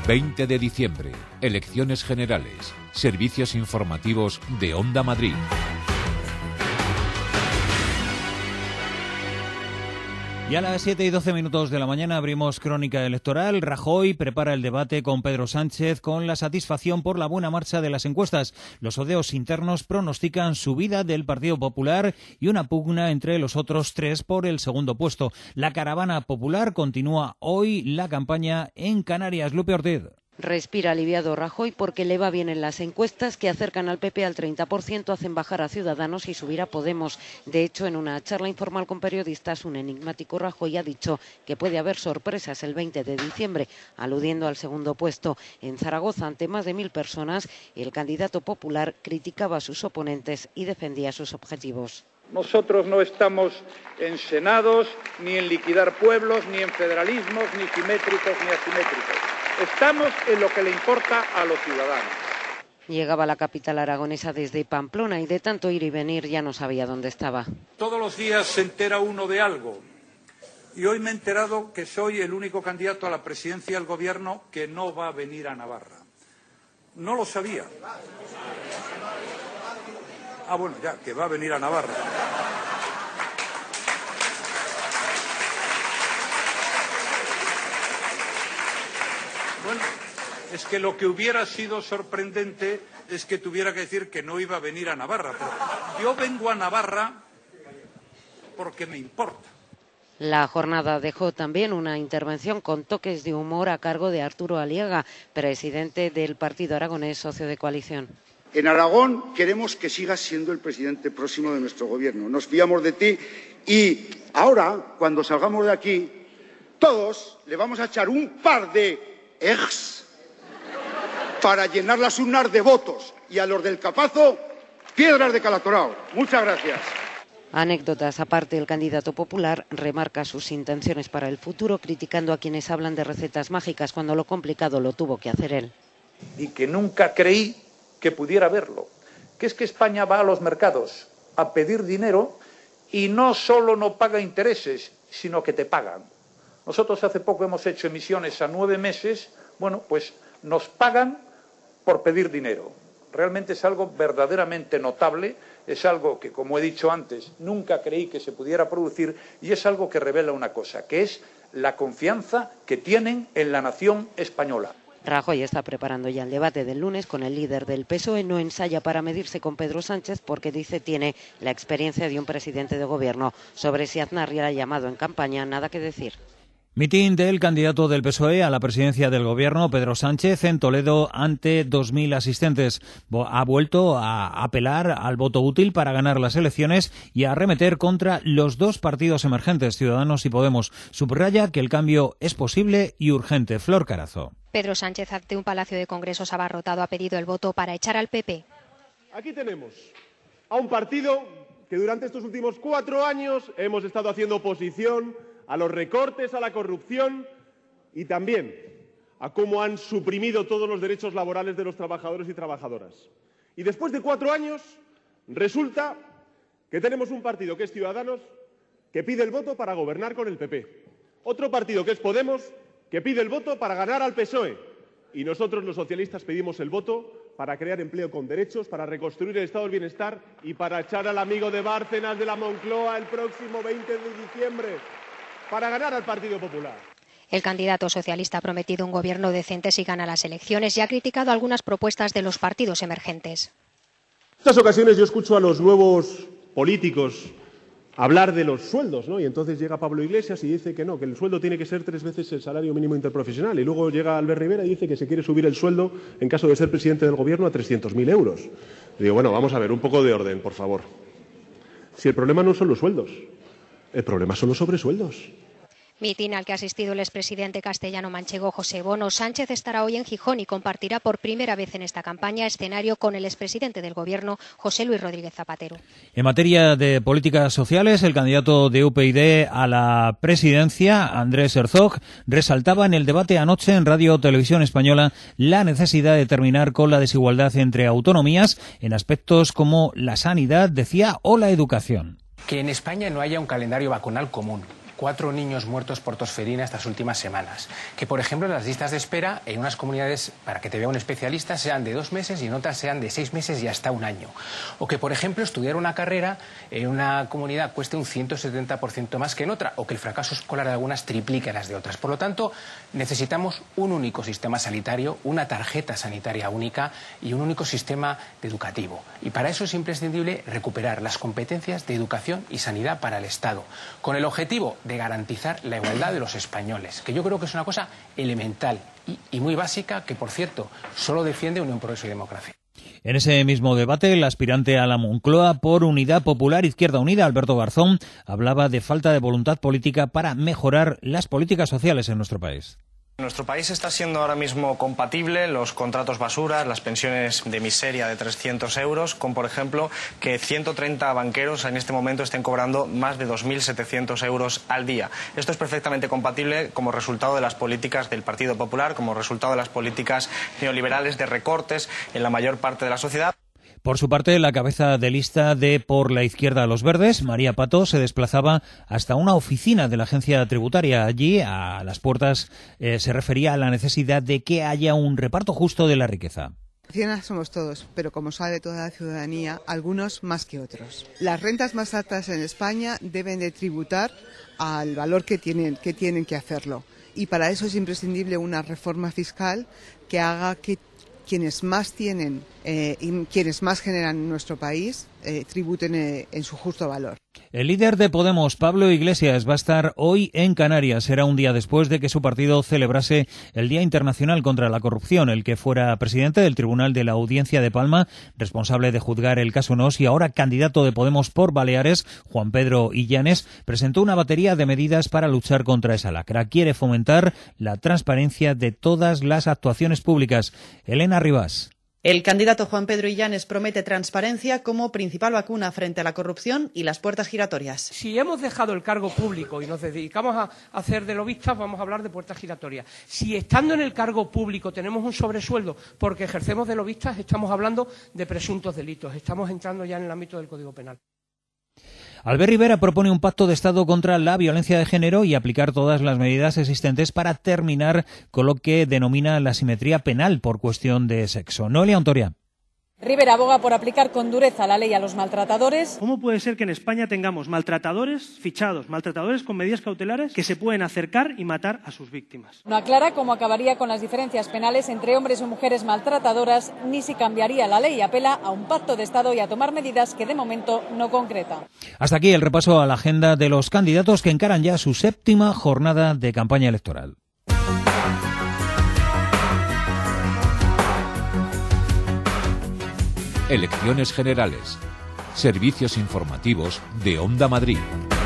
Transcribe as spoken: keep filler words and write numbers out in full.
veinte de diciembre, elecciones generales, servicios informativos de Onda Madrid. Y a las siete y doce minutos de la mañana abrimos crónica electoral. Rajoy prepara el debate con Pedro Sánchez con la satisfacción por la buena marcha de las encuestas. Los sondeos internos pronostican subida del Partido Popular y una pugna entre los otros tres por el segundo puesto. La caravana popular continúa hoy la campaña en Canarias. Lupe Ortiz. Respira aliviado Rajoy porque le va bien en las encuestas que acercan al P P al treinta por ciento, hacen bajar a Ciudadanos y subir a Podemos. De hecho, en una charla informal con periodistas, un enigmático Rajoy ha dicho que puede haber sorpresas el veinte de diciembre, aludiendo al segundo puesto. En Zaragoza, ante más de mil personas, el candidato popular criticaba a sus oponentes y defendía sus objetivos. Nosotros no estamos en senados, ni en liquidar pueblos, ni en federalismos, ni simétricos ni asimétricos. Estamos en lo que le importa a los ciudadanos. Llegaba a la capital aragonesa desde Pamplona y de tanto ir y venir ya no sabía dónde estaba. Todos los días se entera uno de algo. Y hoy me he enterado que soy el único candidato a la presidencia del gobierno que no va a venir a Navarra. No lo sabía. Ah, bueno, ya, que va a venir a Navarra. Bueno, es que lo que hubiera sido sorprendente es que tuviera que decir que no iba a venir a Navarra. Pero yo vengo a Navarra porque me importa. La jornada dejó también una intervención con toques de humor a cargo de Arturo Aliaga, presidente del Partido Aragonés, socio de coalición. En Aragón queremos que sigas siendo el presidente próximo de nuestro gobierno. Nos fiamos de ti y ahora, cuando salgamos de aquí, todos le vamos a echar un par de ex para llenar las urnas de votos y a los del Capazo, piedras de Calatorao. Muchas gracias. Anécdotas aparte, el candidato popular remarca sus intenciones para el futuro, criticando a quienes hablan de recetas mágicas cuando lo complicado lo tuvo que hacer él. Y que nunca creí que pudiera verlo, que es que España va a los mercados a pedir dinero y no solo no paga intereses, sino que te pagan. Nosotros hace poco hemos hecho emisiones a nueve meses, bueno, pues nos pagan por pedir dinero. Realmente es algo verdaderamente notable, es algo que, como he dicho antes, nunca creí que se pudiera producir y es algo que revela una cosa, que es la confianza que tienen en la nación española. Rajoy está preparando ya el debate del lunes con el líder del P S O E. No ensaya para medirse con Pedro Sánchez porque dice tiene la experiencia de un presidente de gobierno. Sobre si Aznar ya ha llamado en campaña, nada que decir. Mitin del candidato del P S O E a la presidencia del gobierno, Pedro Sánchez, en Toledo ante dos mil asistentes. Ha vuelto a apelar al voto útil para ganar las elecciones y a arremeter contra los dos partidos emergentes, Ciudadanos y Podemos. Subraya que el cambio es posible y urgente. Flor Carazo. Pedro Sánchez, ante un palacio de congresos abarrotado, ha pedido el voto para echar al P P. Aquí tenemos a un partido que durante estos últimos cuatro años hemos estado haciendo oposición a los recortes, a la corrupción y también a cómo han suprimido todos los derechos laborales de los trabajadores y trabajadoras. Y después de cuatro años, resulta que tenemos un partido que es Ciudadanos, que pide el voto para gobernar con el P P. Otro partido que es Podemos, que pide el voto para ganar al P S O E. Y nosotros, los socialistas, pedimos el voto para crear empleo con derechos, para reconstruir el estado del bienestar y para echar al amigo de Bárcenas de la Moncloa el próximo veinte de diciembre, para ganar al Partido Popular. El candidato socialista ha prometido un gobierno decente si gana las elecciones y ha criticado algunas propuestas de los partidos emergentes. En estas ocasiones yo escucho a los nuevos políticos hablar de los sueldos, ¿no? Y entonces llega Pablo Iglesias y dice que no, que el sueldo tiene que ser tres veces el salario mínimo interprofesional. Y luego llega Albert Rivera y dice que se quiere subir el sueldo, en caso de ser presidente del gobierno, a trescientos mil euros. Y digo, bueno, vamos a ver, un poco de orden, por favor. Si el problema no son los sueldos, el problema son los sobresueldos. Mitin al que ha asistido el expresidente castellano-manchego José Bono. Sánchez estará hoy en Gijón y compartirá por primera vez en esta campaña escenario con el expresidente del Gobierno, José Luis Rodríguez Zapatero. En materia de políticas sociales, el candidato de U P YD a la presidencia, Andrés Herzog, resaltaba en el debate anoche en Radio Televisión Española la necesidad de terminar con la desigualdad entre autonomías en aspectos como la sanidad, decía, o la educación. Que en España no haya un calendario vacunal común. cuatro niños muertos por tosferina estas últimas semanas. Que, por ejemplo, las listas de espera en unas comunidades, para que te vea un especialista, sean de dos meses y en otras sean de seis meses y hasta un año. O que, por ejemplo, estudiar una carrera en una comunidad cueste un ciento setenta por ciento más que en otra, o que el fracaso escolar de algunas triplique las de otras. Por lo tanto, necesitamos un único sistema sanitario, una tarjeta sanitaria única y un único sistema educativo. Y para eso es imprescindible recuperar las competencias de educación y sanidad para el Estado, con el objetivo de garantizar la igualdad de los españoles, que yo creo que es una cosa elemental y, y muy básica, que, por cierto, solo defiende Unión, Progreso y Democracia. En ese mismo debate, el aspirante a la Moncloa por Unidad Popular Izquierda Unida, Alberto Garzón, hablaba de falta de voluntad política para mejorar las políticas sociales en nuestro país. Nuestro país está siendo ahora mismo compatible los contratos basuras, las pensiones de miseria de trescientos euros, con, por ejemplo, que ciento treinta banqueros en este momento estén cobrando más de dos mil setecientos euros al día. Esto es perfectamente compatible como resultado de las políticas del Partido Popular, como resultado de las políticas neoliberales de recortes en la mayor parte de la sociedad. Por su parte, la cabeza de lista de Por la Izquierda a los Verdes, María Pato, se desplazaba hasta una oficina de la agencia tributaria. Allí, a las puertas, eh, se refería a la necesidad de que haya un reparto justo de la riqueza. Ciudadanos somos todos, pero como sabe toda la ciudadanía, algunos más que otros. Las rentas más altas en España deben de tributar al valor que tienen que, tienen que hacerlo. Y para eso es imprescindible una reforma fiscal que haga que quienes más tienen eh, y quienes más generan en nuestro país eh, tributen eh, en su justo valor. El líder de Podemos, Pablo Iglesias, va a estar hoy en Canarias. Será un día después de que su partido celebrase el Día Internacional contra la Corrupción. El que fuera presidente del Tribunal de la Audiencia de Palma, responsable de juzgar el caso Nos y ahora candidato de Podemos por Baleares, Juan Pedro Illanes, presentó una batería de medidas para luchar contra esa lacra. Quiere fomentar la transparencia de todas las actuaciones públicas. Elena Rivas. El candidato Juan Pedro Illanes promete transparencia como principal vacuna frente a la corrupción y las puertas giratorias. Si hemos dejado el cargo público y nos dedicamos a hacer de lobistas, vamos a hablar de puertas giratorias. Si estando en el cargo público tenemos un sobresueldo porque ejercemos de lobistas, estamos hablando de presuntos delitos. Estamos entrando ya en el ámbito del Código Penal. Albert Rivera propone un pacto de Estado contra la violencia de género y aplicar todas las medidas existentes para terminar con lo que denomina la asimetría penal por cuestión de sexo. Noelia Ontoria. Rivera aboga por aplicar con dureza la ley a los maltratadores. ¿Cómo puede ser que en España tengamos maltratadores fichados, maltratadores con medidas cautelares que se pueden acercar y matar a sus víctimas? No aclara cómo acabaría con las diferencias penales entre hombres y mujeres maltratadoras, ni si cambiaría la ley. Apela a un pacto de Estado y a tomar medidas que de momento no concreta. Hasta aquí el repaso a la agenda de los candidatos que encaran ya su séptima jornada de campaña electoral. Elecciones generales. Servicios informativos de Onda Madrid.